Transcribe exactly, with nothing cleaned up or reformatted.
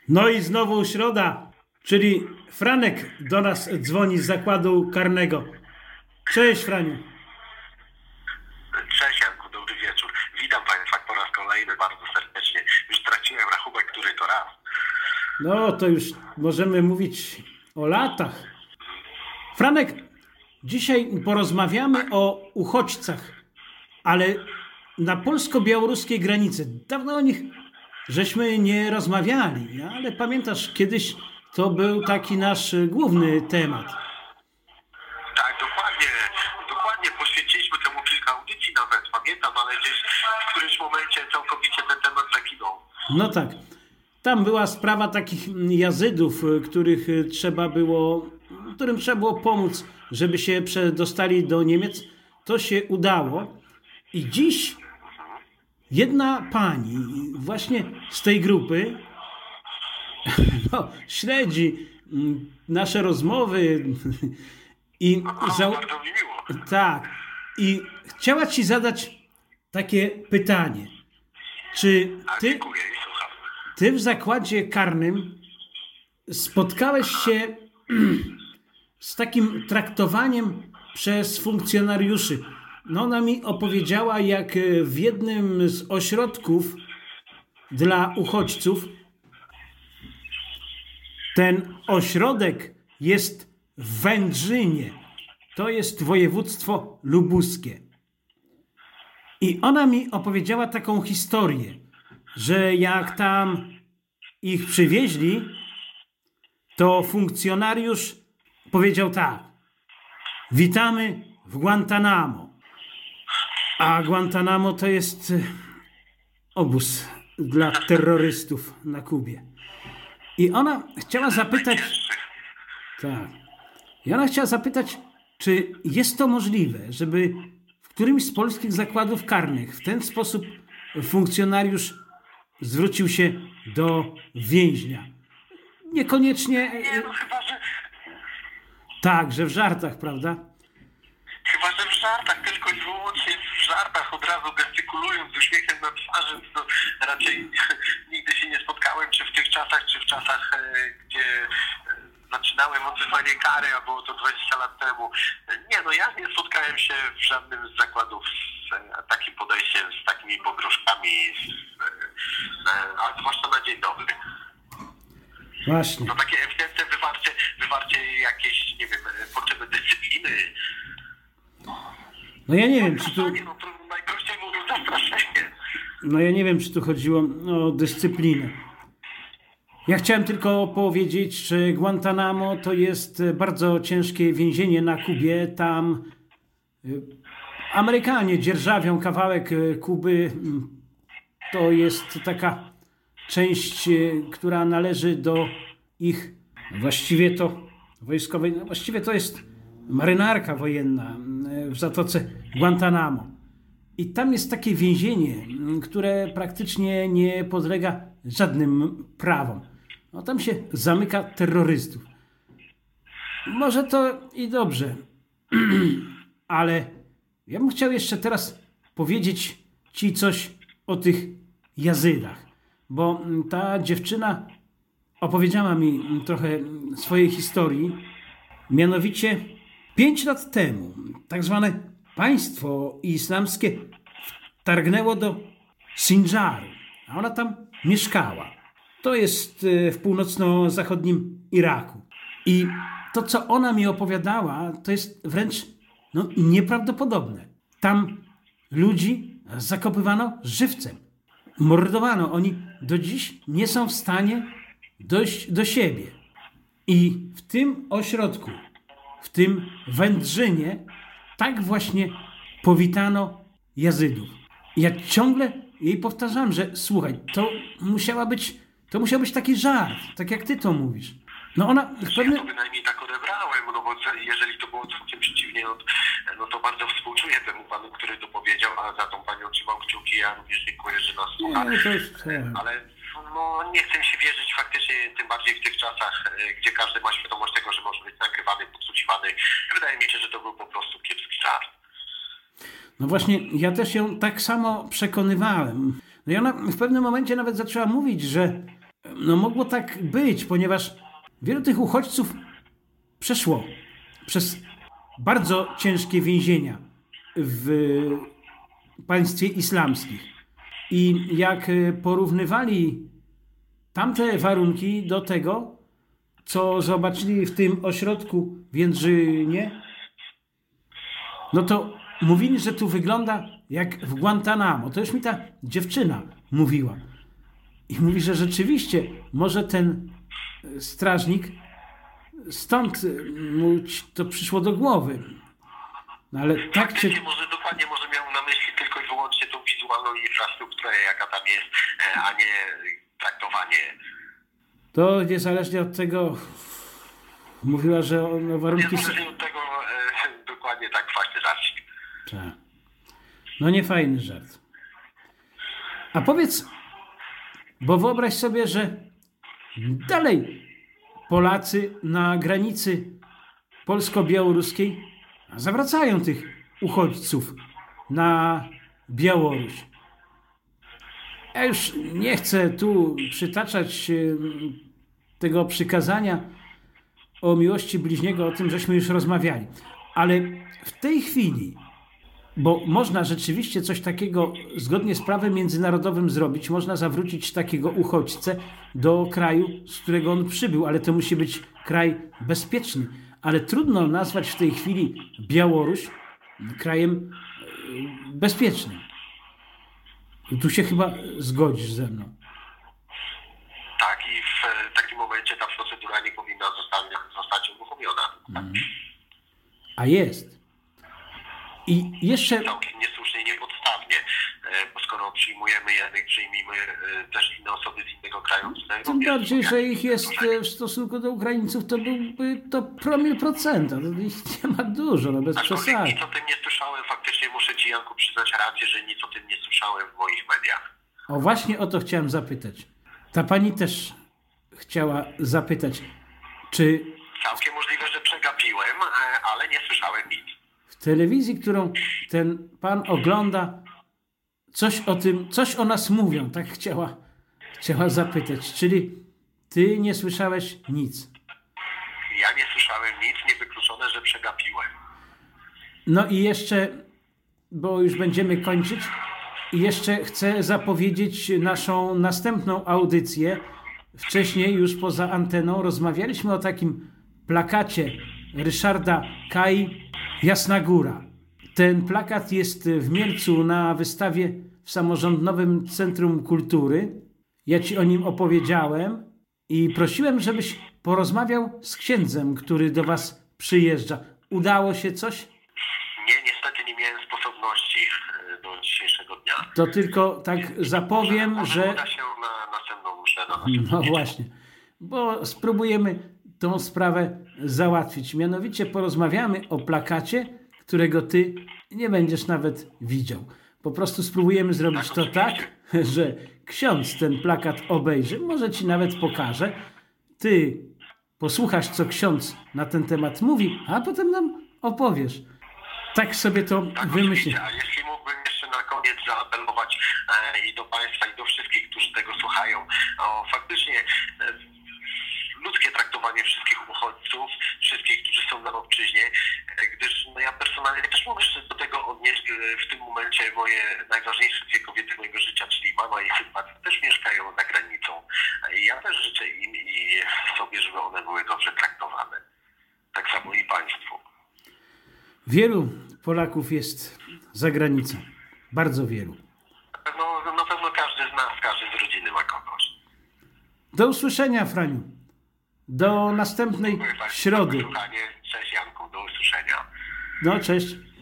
No i znowu środa, czyli Franek do nas dzwoni z zakładu karnego. Cześć, Franiu. Cześć, Janku, dobry wieczór. Witam Państwa po raz kolejny bardzo serdecznie. Już traciłem rachubek, który to raz. No to już możemy mówić o latach. Franek, dzisiaj porozmawiamy o uchodźcach, ale na polsko-białoruskiej granicy. Dawno o nich żeśmy nie rozmawiali, ale pamiętasz, kiedyś to był taki nasz główny temat. Tak, dokładnie, dokładnie poświęciliśmy temu kilka audycji nawet, pamiętam, ale gdzieś w którymś momencie całkowicie ten temat zaginął. No tak. Tam była sprawa takich Jazydów, których trzeba było, którym trzeba było pomóc, żeby się przedostali do Niemiec. To się udało. I dziś jedna pani właśnie z tej grupy no, śledzi nasze rozmowy i O, za... bardzo mi miło. tak. I chciała ci zadać takie pytanie. Czy A, ty, dziękuję i słucham. ty w zakładzie karnym spotkałeś się z takim traktowaniem przez funkcjonariuszy? No ona mi opowiedziała, jak w jednym z ośrodków dla uchodźców ten ośrodek jest w Wędrzynie. To jest województwo lubuskie. I ona mi opowiedziała taką historię, że jak tam ich przywieźli, to funkcjonariusz powiedział tak: witamy w Guantanamo. A Guantanamo to jest obóz dla terrorystów na Kubie. I ona chciała zapytać... Tak. I ona chciała zapytać, czy jest to możliwe, żeby w którymś z polskich zakładów karnych w ten sposób funkcjonariusz zwrócił się do więźnia. Niekoniecznie... Nie, no chyba, że... Tak, że w żartach, prawda? Chyba, że w żartach, tylko i wyłącznie w żartach, od razu gestykulując z uśmiechem na twarzy, to raczej nigdy się nie spotkałem, czy w tych czasach, czy w czasach, e, gdzie e, zaczynałem odbywanie kary, a było to dwadzieścia lat temu. Nie, no ja nie spotkałem się w żadnym z zakładów z e, takim podejściem, z takimi pogróżkami, z, e, a zwłaszcza na dzień dobry. Właśnie. To takie ewidentne wywarcie, wywarcie jakieś, nie wiem, potrzeby dyscypliny. No ja nie wiem, czy tu... No to najprościej mówiąc zastraszenie. No ja nie wiem, czy tu chodziło o dyscyplinę. Ja chciałem tylko powiedzieć, że Guantanamo to jest bardzo ciężkie więzienie na Kubie. Tam Amerykanie dzierżawią kawałek Kuby. To jest taka część, która należy do ich, właściwie to wojskowej, no właściwie to jest marynarka wojenna w Zatoce Guantanamo. I tam jest takie więzienie, które praktycznie nie podlega żadnym prawom. No, tam się zamyka terrorystów. Może to i dobrze, ale ja bym chciał jeszcze teraz powiedzieć ci coś o tych Jazydach, bo ta dziewczyna opowiedziała mi trochę swojej historii. Mianowicie pięć lat temu tak zwane państwo islamskie wtargnęło do Sindżaru, a ona tam mieszkała. To jest w północno-zachodnim Iraku. I to, co ona mi opowiadała, to jest wręcz no, nieprawdopodobne. Tam ludzi zakopywano żywcem. Mordowano. Oni do dziś nie są w stanie dojść do siebie. I w tym ośrodku, w tym Wędrzynie, tak właśnie powitano Jazydów. Ja ciągle jej powtarzam, że słuchaj, to musiała być, to musiał być taki żart, tak jak ty to mówisz. No ona w pewnym... Ja to bynajmniej tak odebrałem, no bo jeżeli to było całkiem przeciwnie, no, no to bardzo współczuję temu panu, który to powiedział, a za tą panią trzymam kciuki, ja również dziękuję, że nas słucha. Nie, to jest... Ale no, nie chcę się wierzyć faktycznie, tym bardziej w tych czasach, gdzie każdy ma świadomość tego, że może być nagrywany, podsłuchiwany. Wydaje mi się, że to był po prostu kiepski żart. No właśnie, ja też ją tak samo przekonywałem. No i ona w pewnym momencie nawet zaczęła mówić, że no mogło tak być, ponieważ wielu tych uchodźców przeszło przez bardzo ciężkie więzienia w państwie islamskich. I jak porównywali tamte warunki do tego, co zobaczyli w tym ośrodku w Jędrzynie, no to mówili, że tu wygląda jak w Guantanamo. To już mi ta dziewczyna mówiła. I mówi, że rzeczywiście może ten strażnik stąd mu to przyszło do głowy. No ale tak cię... Może dokładnie może miał na myśli tylko i wyłącznie tą wizualną infrastrukturę, jaka tam jest, a nie traktowanie. To niezależnie od tego mówiła, że no, warunki... Niezależnie od tego e, dokładnie tak właśnie żarcik. Tak. No nie fajny żart. A powiedz, bo wyobraź sobie, że dalej Polacy na granicy polsko-białoruskiej zawracają tych uchodźców na Białoruś. Ja już nie chcę tu przytaczać tego przykazania o miłości bliźniego, o tym żeśmy już rozmawiali. Ale w tej chwili, bo można rzeczywiście coś takiego zgodnie z prawem międzynarodowym zrobić, można zawrócić takiego uchodźcę do kraju, z którego on przybył, ale to musi być kraj bezpieczny. Ale trudno nazwać w tej chwili Białoruś krajem bezpiecznym. I tu się chyba zgodzisz ze mną. Tak, i w takim momencie ta procedura nie powinna zostać, zostać uruchomiona. Mhm. A jest. I jeszcze... Całkiem niesłusznie, niepodstawnie, bo skoro przyjmujemy jednych, przyjmijmy też inne osoby z innego kraju. Tym bardziej, że ich jest w stosunku do Ukraińców, to byłby to promil procenta. To ich nie ma dużo, no bez przesady. Nic o tym nie słyszałem, faktycznie muszę Ci, Janku, przyznać rację, że nic o tym nie słyszałem w moich mediach. O, właśnie o to chciałem zapytać. Ta pani też chciała zapytać, czy... Całkiem możliwe, że przegapiłem, ale nie słyszałem nic. W telewizji, którą ten pan ogląda, coś o tym, coś o nas mówią, tak chciała, chciała zapytać. Czyli ty nie słyszałeś nic. Ja nie słyszałem nic, niewykluczone, że przegapiłem. No i jeszcze, bo już będziemy kończyć, i jeszcze chcę zapowiedzieć naszą następną audycję. Wcześniej, już poza anteną, rozmawialiśmy o takim plakacie Ryszarda Kai Jasna Góra. Ten plakat jest w Mielcu na wystawie w Samorządowym Centrum Kultury. Ja ci o nim opowiedziałem i prosiłem, żebyś porozmawiał z księdzem, który do was przyjeżdża. Udało się coś? Nie, niestety nie miałem sposobności do dzisiejszego dnia. To tylko tak zapowiem, może że... uda się na następną mszę. Na No właśnie, bo spróbujemy tą sprawę załatwić. Mianowicie porozmawiamy o plakacie, którego ty nie będziesz nawet widział. Po prostu spróbujemy zrobić to tak, że ksiądz ten plakat obejrzy, może ci nawet pokaże, ty posłuchasz, co ksiądz na ten temat mówi, a potem nam opowiesz. Tak sobie to tak, wymyślić. A jeśli mógłbym jeszcze na koniec zaapelować e, i do Państwa, i do wszystkich, którzy tego słuchają, o faktycznie e, ludzkie traktowanie wszystkich uchodźców, wszystkich, którzy są na obczyźnie, e, gdyż no, ja personalnie też mogę się do tego odnieść. E, w tym momencie moje najważniejsze dwie kobiety mojego życia, czyli mama i syn, też mieszkają za granicą. E, ja też życzę im i sobie, żeby one były dobrze traktowane. Tak samo i Państwu. Wielu Polaków jest za granicą. Bardzo wielu. No, na pewno każdy z nas, każdy z rodziny ma kogoś. Do usłyszenia, Franiu. Do następnej środy. Cześć, Janku, do usłyszenia. No, cześć.